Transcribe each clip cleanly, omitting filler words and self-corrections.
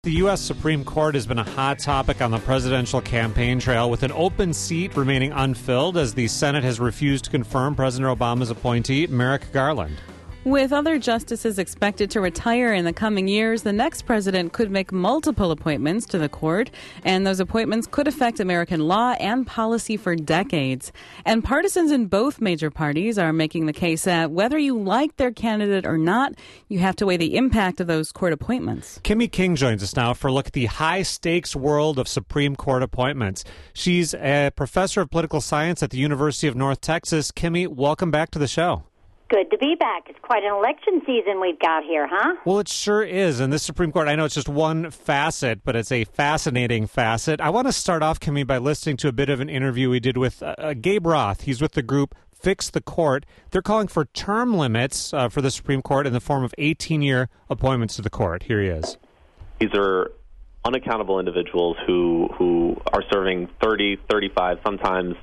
The U.S. Supreme Court has been a hot topic on the presidential campaign trail, with an open seat remaining unfilled as the Senate has refused to confirm President Obama's appointee, Merrick Garland. With other justices expected to retire in the coming years, the next president could make multiple appointments to the court, and those appointments could affect American law and policy for decades. And partisans in both major parties are making the case that whether you like their candidate or not, you have to weigh the impact of those court appointments. Kimmy King joins us now for a look at the high-stakes world of Supreme Court appointments. She's a professor of political science at the University of North Texas. Kimmy, welcome back to the show. Good to be back. It's quite an election season we've got here, huh? Well, it sure is. And this Supreme Court, I know it's just one facet, but it's a fascinating facet. I want to start off, Kimmy, by listening to a bit of an interview we did with Gabe Roth. He's with the group Fix the Court. They're calling for term limits for the Supreme Court in the form of 18-year appointments to the court. Here he is. These are unaccountable individuals who are serving 30, 35, sometimes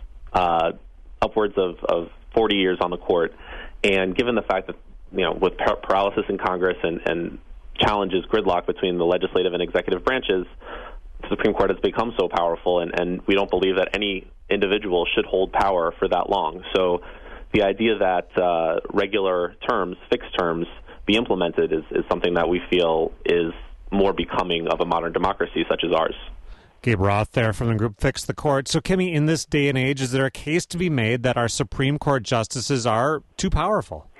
upwards of 40 years on the court. And given the fact that, with paralysis in Congress and challenges, gridlock between the legislative and executive branches, the Supreme Court has become so powerful, and we don't believe that any individual should hold power for that long. So the idea that regular terms, fixed terms, be implemented is something that we feel is more becoming of a modern democracy such as ours. Gabe Roth there from the group Fix the Court. So, Kimmy, in this day and age, is there a case to be made that our Supreme Court justices are too powerful?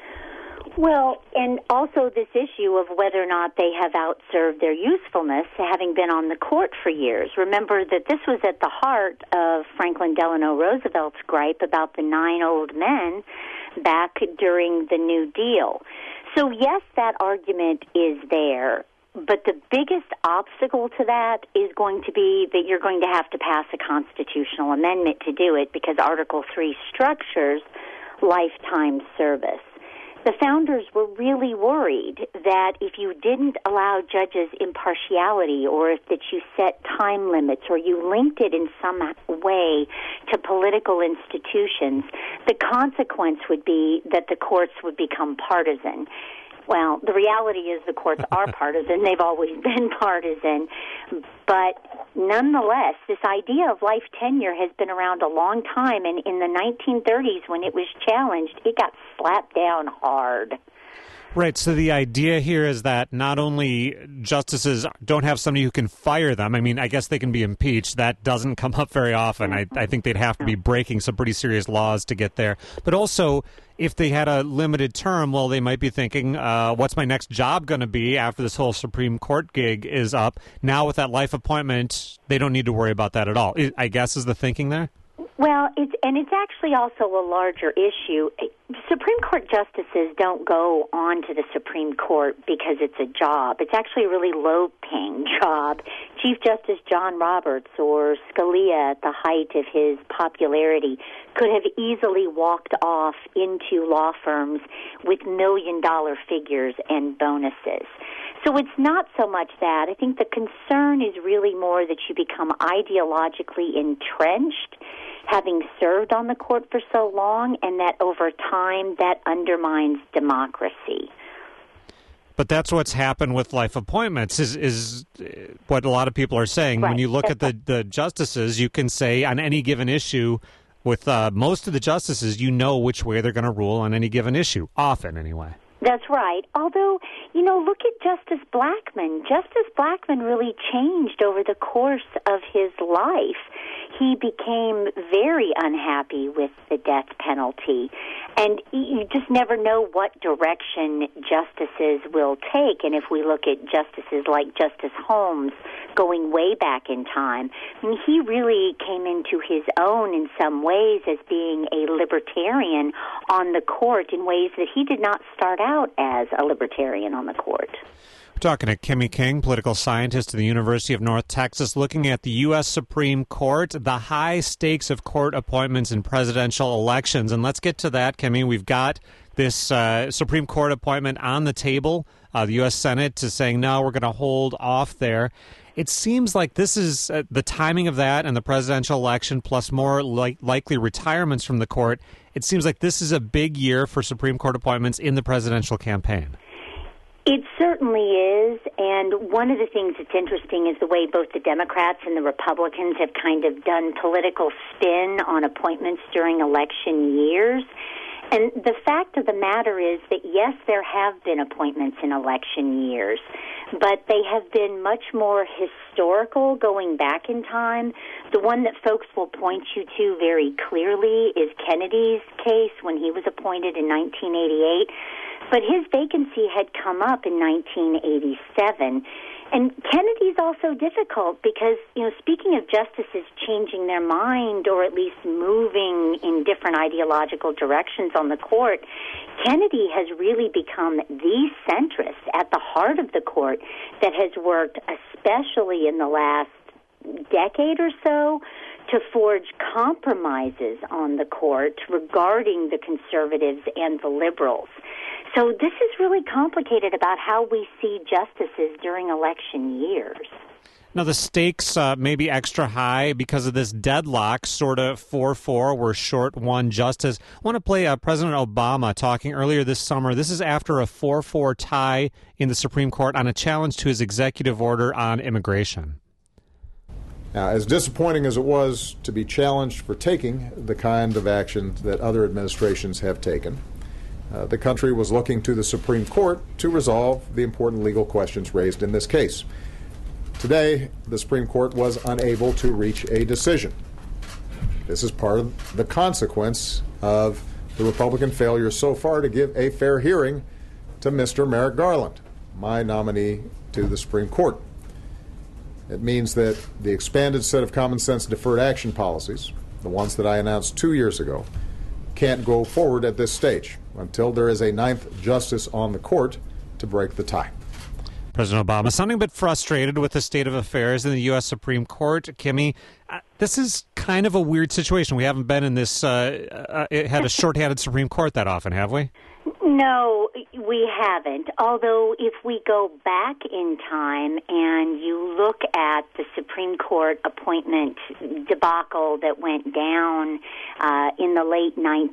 Well, and also this issue of whether or not they have outserved their usefulness, having been on the court for years. Remember that this was at the heart of Franklin Delano Roosevelt's gripe about the 9 old men back during the New Deal. So, yes, that argument is there. But the biggest obstacle to that is going to be that you're going to have to pass a constitutional amendment to do it, because Article 3 structures lifetime service. The founders were really worried that if you didn't allow judges impartiality, or that you set time limits, or you linked it in some way to political institutions, the consequence would be that the courts would become partisan. Well, the reality is the courts are partisan. They've always been partisan. But nonetheless, this idea of life tenure has been around a long time. And in the 1930s, when it was challenged, it got slapped down hard. Right. So the idea here is that not only justices don't have somebody who can fire them. I mean, I guess they can be impeached. That doesn't come up very often. I think they'd have to be breaking some pretty serious laws to get there. But also, if they had a limited term, well, they might be thinking, what's my next job going to be after this whole Supreme Court gig is up? Now with that life appointment, they don't need to worry about that at all, I guess, is the thinking there? Well, it's actually also a larger issue. Supreme Court justices don't go on to the Supreme Court because it's a job. It's actually a really low-paying job. Chief Justice John Roberts or Scalia, at the height of his popularity, could have easily walked off into law firms with million-dollar figures and bonuses. So it's not so much that. I think the concern is really more that you become ideologically entrenched, having served on the court for so long, and that over time that undermines democracy. But that's what's happened with life appointments, is what a lot of people are saying. Right. When you look at the justices, you can say on any given issue, with most of the justices, you know which way they're going to rule on any given issue, often anyway. That's right. Although, look at Justice Blackmun. Justice Blackmun really changed over the course of his life. He became very unhappy with the death penalty. And you just never know what direction justices will take. And if we look at justices like Justice Holmes, going way back in time, he really came into his own in some ways as being a libertarian on the court in ways that he did not start out as a libertarian on the court. We're talking to Kimmy King, political scientist at the University of North Texas, looking at the U.S. Supreme Court, the high stakes of court appointments in presidential elections. And let's get to that, Kimmy. We've got this Supreme Court appointment on the table. The U.S. Senate is saying, no, we're going to hold off there. It seems like this is the timing of that and the presidential election, plus more likely retirements from the court. It seems like this is a big year for Supreme Court appointments in the presidential campaign. It certainly is, and one of the things that's interesting is the way both the Democrats and the Republicans have kind of done political spin on appointments during election years. And the fact of the matter is that, yes, there have been appointments in election years, but they have been much more historical going back in time. The one that folks will point you to very clearly is Kennedy's case when he was appointed in 1988. But his vacancy had come up in 1987. And Kennedy's also difficult because, speaking of justices changing their mind or at least moving in different ideological directions on the court, Kennedy has really become the centrist at the heart of the court that has worked, especially in the last decade or so, to forge compromises on the court regarding the conservatives and the liberals. So this is really complicated about how we see justices during election years. Now, the stakes may be extra high because of this deadlock, sort of 4-4. We're short one justice. I want to play President Obama talking earlier this summer. This is after a 4-4 tie in the Supreme Court on a challenge to his executive order on immigration. Now, as disappointing as it was to be challenged for taking the kind of action that other administrations have taken, the country was looking to the Supreme Court to resolve the important legal questions raised in this case. Today, the Supreme Court was unable to reach a decision. This is part of the consequence of the Republican failure so far to give a fair hearing to Mr. Merrick Garland, my nominee to the Supreme Court. It means that the expanded set of common sense deferred action policies, the ones that I announced 2 years ago, can't go forward at this stage until there is a ninth justice on the court to break the tie. President Obama sounding a bit frustrated with the state of affairs in the U.S. Supreme Court. Kimmy, this is kind of a weird situation. We haven't been in this, had a shorthanded Supreme Court that often, have we? No, we haven't. Although if we go back in time and you look at the Supreme Court appointment debacle that went down in the late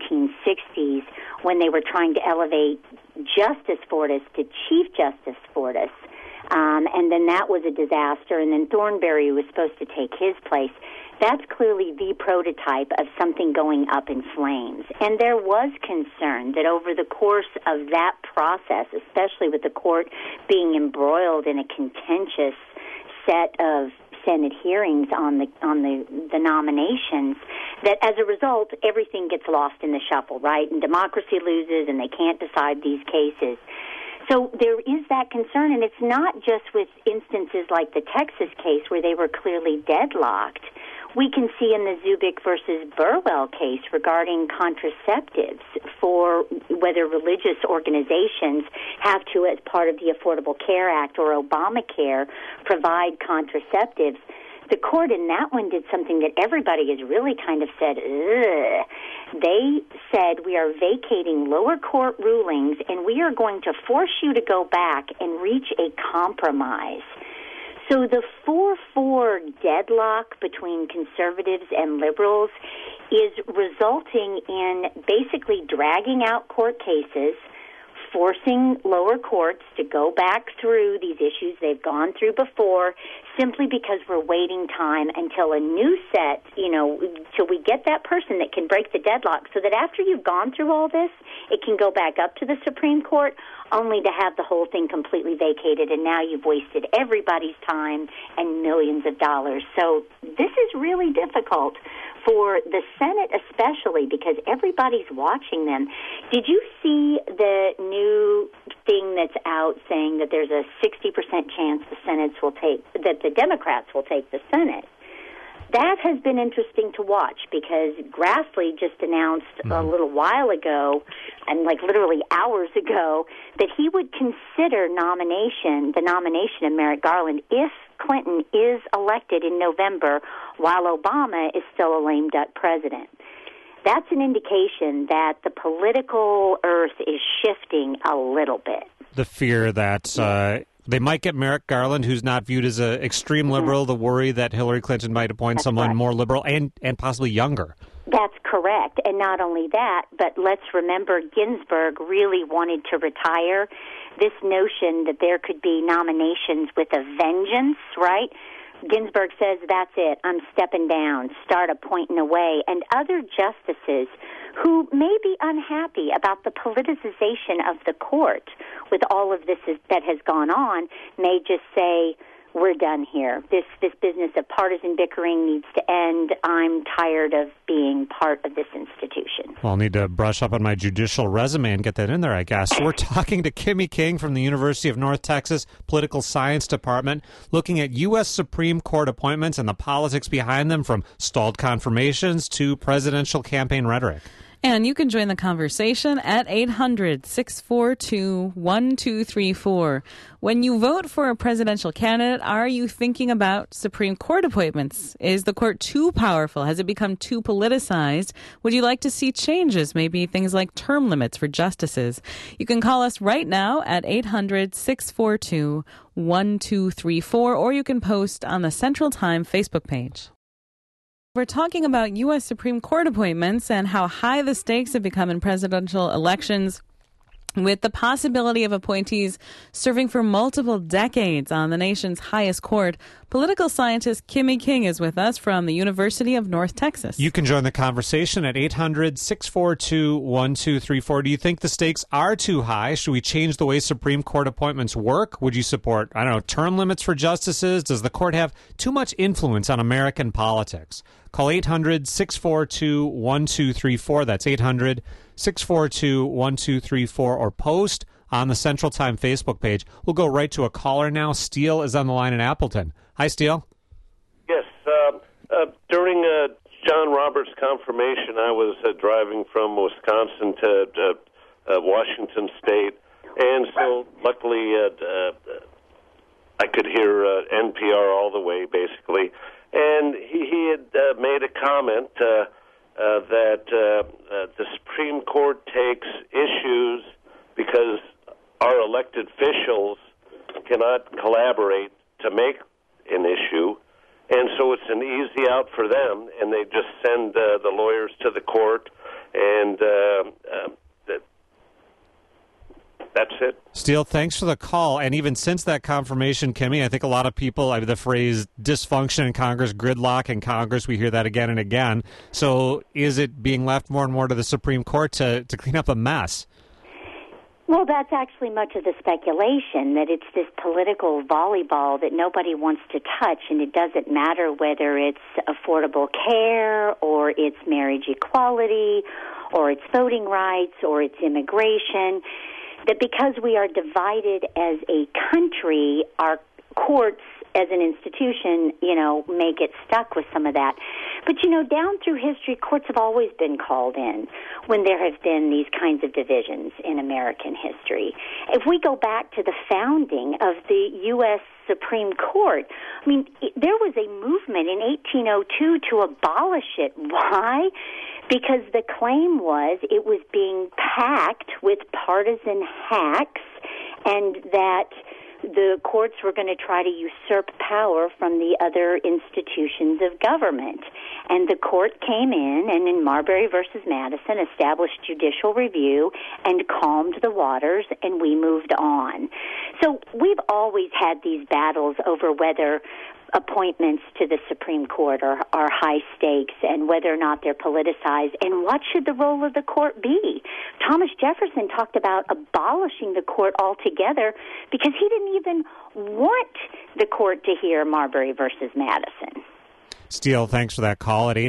1960s when they were trying to elevate Justice Fortas to Chief Justice Fortas, and then that was a disaster, and then Thornberry was supposed to take his place. That's clearly the prototype of something going up in flames. And there was concern that over the course of that process, especially with the court being embroiled in a contentious set of Senate hearings on the nominations, that as a result, everything gets lost in the shuffle, right? And democracy loses and they can't decide these cases. So there is that concern, and it's not just with instances like the Texas case where they were clearly deadlocked. We can see in the Zubik versus Burwell case regarding contraceptives for whether religious organizations have to, as part of the Affordable Care Act or Obamacare, provide contraceptives. The court in that one did something that everybody has really kind of said, ugh. They said, we are vacating lower court rulings and we are going to force you to go back and reach a compromise. So the 4-4 deadlock between conservatives and liberals is resulting in basically dragging out court cases, forcing lower courts to go back through these issues they've gone through before, simply because we're waiting time until a new set, till we get that person that can break the deadlock, so that after you've gone through all this, it can go back up to the Supreme Court, only to have the whole thing completely vacated, and now you've wasted everybody's time and millions of dollars. So this is really difficult for the Senate especially, because everybody's watching them. Did you see the new thing that's out saying that there's a 60% chance that the Democrats will take the Senate? That has been interesting to watch because Grassley just announced a little while ago, and like literally hours ago, that he would consider the nomination of Merrick Garland if Clinton is elected in November while Obama is still a lame duck president. That's an indication that the political earth is shifting a little bit. The fear that they might get Merrick Garland, who's not viewed as an extreme liberal, the worry that Hillary Clinton might appoint someone more liberal and possibly younger. That's correct. And not only that, but let's remember Ginsburg really wanted to retire. this notion that there could be nominations with a vengeance, right? Ginsburg says, that's it, I'm stepping down, start appointing away. And other justices who may be unhappy about the politicization of the court with all of this that has gone on may just say, we're done here. This business of partisan bickering needs to end. I'm tired of being part of this institution. Well, I'll need to brush up on my judicial resume and get that in there, I guess. We're talking to Kimmy King from the University of North Texas Political Science Department, looking at U.S. Supreme Court appointments and the politics behind them, from stalled confirmations to presidential campaign rhetoric. And you can join the conversation at 800-642-1234. When you vote for a presidential candidate, are you thinking about Supreme Court appointments? Is the court too powerful? Has it become too politicized? Would you like to see changes, maybe things like term limits for justices? You can call us right now at 800-642-1234, or you can post on the Central Time Facebook page. We're talking about U.S. Supreme Court appointments and how high the stakes have become in presidential elections, with the possibility of appointees serving for multiple decades on the nation's highest court. Political scientist Kimmy King is with us from the University of North Texas. You can join the conversation at 800-642-1234. Do you think the stakes are too high? Should we change the way Supreme Court appointments work? Would you support, term limits for justices? Does the court have too much influence on American politics? Call 800-642-1234. That's 800-642-1234, or post on the Central Time Facebook page. We'll go right to a caller now. Steele is on the line in Appleton. Hi, Steele. Yes. During John Roberts' confirmation, I was driving from Wisconsin to Washington State, and so luckily I could hear NPR all the way, basically. And he had made a comment that the Supreme Court takes issues because our elected officials cannot collaborate to make an issue, and so it's an easy out for them, and they just send the lawyers to the court, and that's it. Steele, thanks for the call. And even since that confirmation, Kimmy, I think a lot of people, the phrase dysfunction in Congress, gridlock in Congress, we hear that again and again. So is it being left more and more to the Supreme Court to clean up a mess? Well, that's actually much of the speculation, that it's this political volleyball that nobody wants to touch, and it doesn't matter whether it's affordable care or it's marriage equality or it's voting rights or it's immigration, that because we are divided as a country, our courts as an institution, may get stuck with some of that. But, down through history, courts have always been called in when there have been these kinds of divisions in American history. If we go back to the founding of the U.S. Supreme Court, there was a movement in 1802 to abolish it. Why? Because the claim was it was being packed with partisan hacks, and that the courts were going to try to usurp power from the other institutions of government. And the court came in, and in Marbury versus Madison, established judicial review and calmed the waters, and we moved on. So we've always had these battles over whether appointments to the Supreme Court are high stakes and whether or not they're politicized, and what should the role of the court be. Thomas Jefferson talked about abolishing the court altogether because he didn't even want the court to hear Marbury versus Madison. Steele, thanks for that call at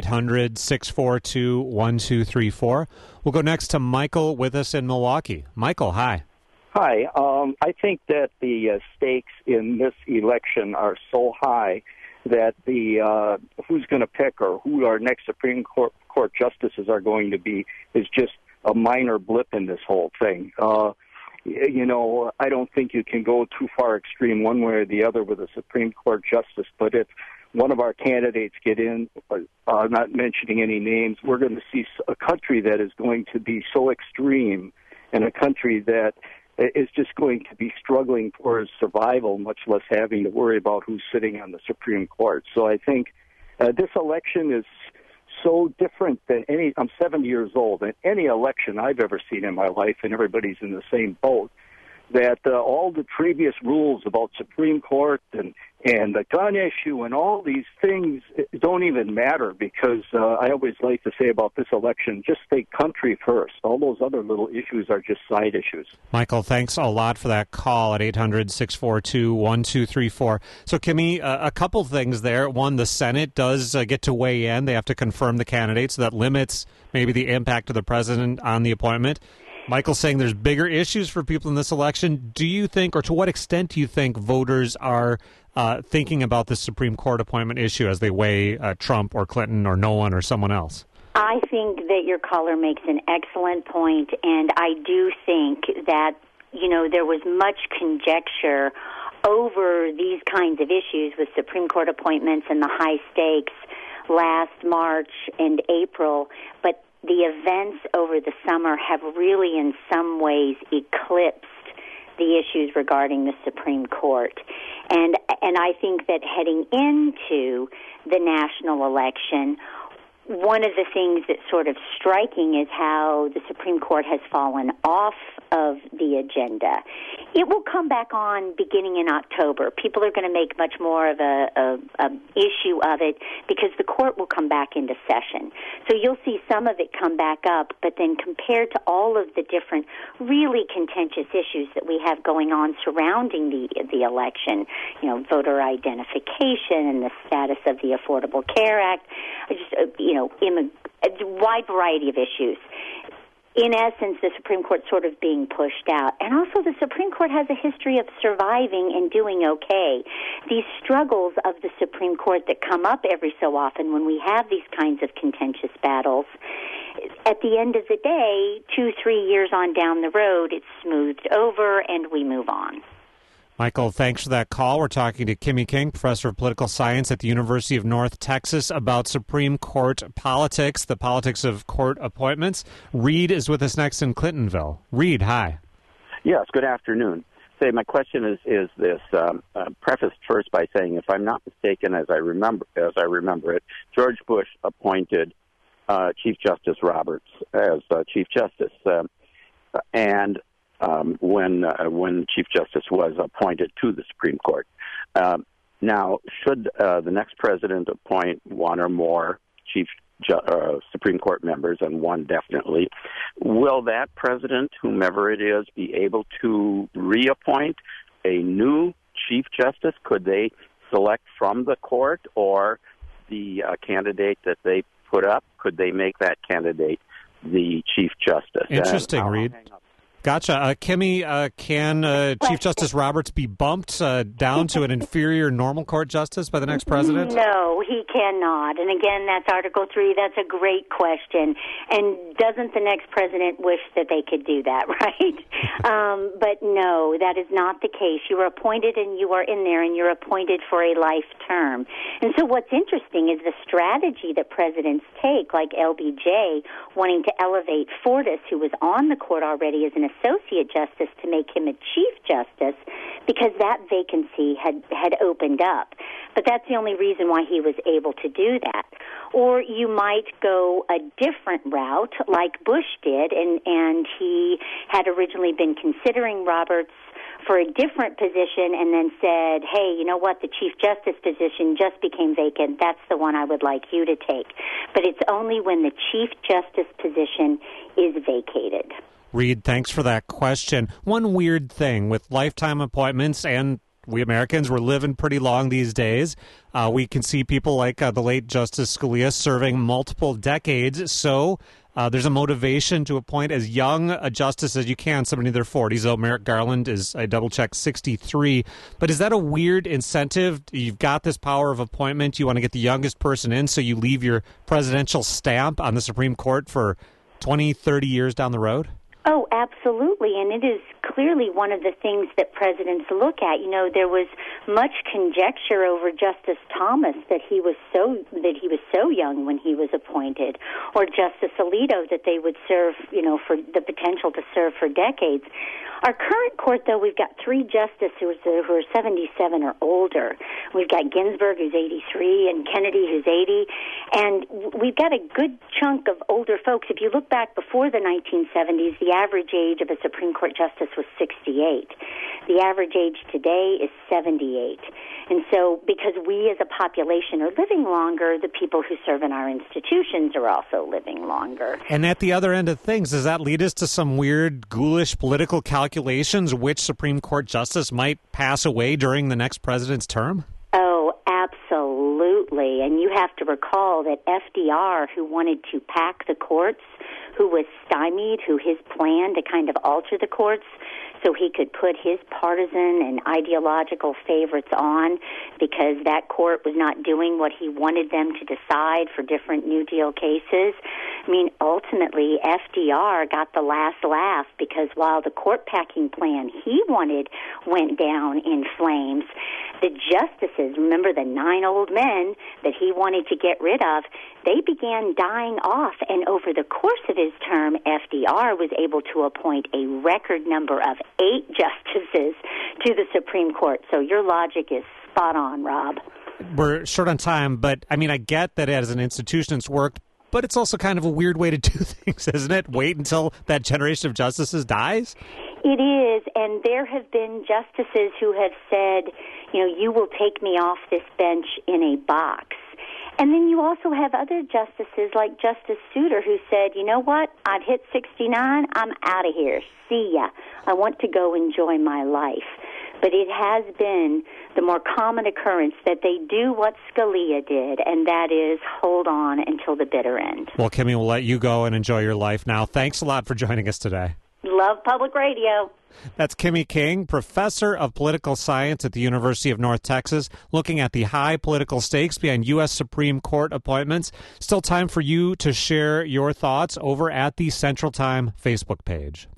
800-642-1234. We'll go next to Michael with us in Milwaukee. Michael, hi. Hi. I think that the stakes in this election are so high that the who's going to pick or who our next Supreme Court justices are going to be is just a minor blip in this whole thing. I don't think you can go too far extreme one way or the other with a Supreme Court justice, but if one of our candidates get in, not mentioning any names, we're going to see a country that is going to be so extreme, and a country that is just going to be struggling for its survival, much less having to worry about who's sitting on the Supreme Court. So I think this election is so different than I'm 70 years old, and any election I've ever seen in my life, and everybody's in the same boat. that all the previous rules about Supreme Court and the gun issue and all these things don't even matter, because I always like to say about this election, just think country first. All those other little issues are just side issues. Michael, thanks a lot for that call at 800-642-1234. So, Kimmy, a couple things there. One, the Senate does get to weigh in. They have to confirm the candidates, so that limits maybe the impact of the president on the appointment. Michael's saying there's bigger issues for people in this election. Do you think, or to what extent do you think voters are thinking about the Supreme Court appointment issue as they weigh Trump or Clinton or no one or someone else? I think that your caller makes an excellent point, and I do think that, there was much conjecture over these kinds of issues with Supreme Court appointments and the high stakes last March and April, but the events over the summer have really in some ways eclipsed the issues regarding the Supreme Court. And I think that heading into the national election, one of the things that's sort of striking is how the Supreme Court has fallen off of the agenda. It will come back on beginning in October. People are going to make much more of a issue of it because the court will come back into session. So you'll see some of it come back up, but then compared to all of the different really contentious issues that we have going on surrounding the election, voter identification and the status of the Affordable Care Act, a wide variety of issues. In essence, the Supreme Court sort of being pushed out. And also the Supreme Court has a history of surviving and doing okay. These struggles of the Supreme Court that come up every so often when we have these kinds of contentious battles, at the end of the day, 2-3 years on down the road, it's smoothed over and we move on. Michael, thanks for that call. We're talking to Kimmy King, professor of political science at the University of North Texas, about Supreme Court politics, the politics of court appointments. Reed is with us next in Clintonville. Reed, hi. Yes, good afternoon. Say, my question is this, prefaced first by saying, if I'm not mistaken, as I remember it, George Bush appointed Chief Justice Roberts as Chief Justice, when Chief Justice was appointed to the Supreme Court. Now, should the next president appoint one or more Supreme Court members, and one definitely, will that president, whomever it is, be able to reappoint a new Chief Justice? Could they select from the court, or the candidate that they put up, could they make that candidate the Chief Justice? Interesting, Reed. Gotcha. Kimmy, can Chief Justice Roberts be bumped down to an inferior normal court justice by the next president? No, he cannot. And again, that's Article 3. That's a great question. And doesn't the next president wish that they could do that, right? But no, that is not the case. You are appointed and you are in there, and you're appointed for a life term. And so what's interesting is the strategy that presidents take, like LBJ wanting to elevate Fortas, who was on the court already, as an associate justice, to make him a chief justice, because that vacancy had opened up. But that's the only reason why he was able to do that. Or you might go a different route, like Bush did, and he had originally been considering Roberts for a different position and then said, hey, you know what, the Chief Justice position just became vacant. That's the one I would like you to take. But it's only when the Chief Justice position is vacated. Reed, thanks for that question. One weird thing with lifetime appointments, and we Americans, we're living pretty long these days. We can see people like the late Justice Scalia serving multiple decades. So there's a motivation to appoint as young a justice as you can, somebody in their 40s. Though Merrick Garland is, I double-checked, 63. But is that a weird incentive? You've got this power of appointment. You want to get the youngest person in, so you leave your presidential stamp on the Supreme Court for 20, 30 years down the road? Oh, absolutely, and it is clearly one of the things that presidents look at. You know, there was much conjecture over Justice Thomas that he was so young when he was appointed, or Justice Alito that they would serve, for the potential to serve for decades. Our current court, though, we've got 3 justices who are 77 or older. We've got Ginsburg, who's 83, and Kennedy, who's 80. And we've got a good chunk of older folks. If you look back before the 1970s, the average age of a Supreme Court justice was 68. The average age today is 78. And so because we as a population are living longer, the people who serve in our institutions are also living longer. And at the other end of things, does that lead us to some weird, ghoulish political calculations which Supreme Court justice might pass away during the next president's term? Oh, absolutely. And you have to recall that FDR, who wanted to pack the courts, who was stymied, who his plan to kind of alter the courts so he could put his partisan and ideological favorites on because that court was not doing what he wanted them to decide for different New Deal cases. I mean, ultimately, FDR got the last laugh because while the court-packing plan he wanted went down in flames, the justices, remember the 9 old men that he wanted to get rid of, they began dying off, and over the course of his term, FDR was able to appoint a record number of 8 justices to the Supreme Court. So your logic is spot on, Rob. We're short on time, but I mean, I get that as an institution it's worked, but it's also kind of a weird way to do things, isn't it? Wait until that generation of justices dies? It is, and there have been justices who have said, you know, you will take me off this bench in a box. And then you also have other justices like Justice Souter who said, you know what, I've hit 69, I'm out of here. See ya. I want to go enjoy my life. But it has been the more common occurrence that they do what Scalia did, and that is hold on until the bitter end. Well, Kimmy, we'll let you go and enjoy your life now. Thanks a lot for joining us today. Love public radio. That's Kimmy King, professor of political science at the University of North Texas, looking at the high political stakes behind U.S. Supreme Court appointments. Still time for you to share your thoughts over at the Central Time Facebook page.